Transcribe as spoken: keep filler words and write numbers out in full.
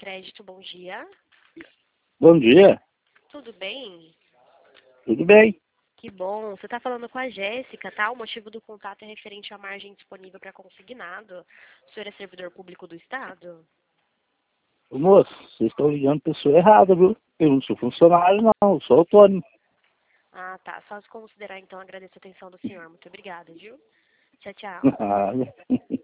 Crédito, bom dia. Bom dia, Tudo bem? tudo bem? Que bom. Você está falando com a Jéssica, tá? O motivo do contato é referente à margem disponível para consignado. O senhor é servidor público do Estado? Ô, moço, vocês estão ligando para pessoa errada, viu? Eu não sou funcionário, não, eu sou autônomo. Ah, tá. Só se considerar, então, agradeço a atenção do senhor. Muito obrigada, viu? Tchau, tchau.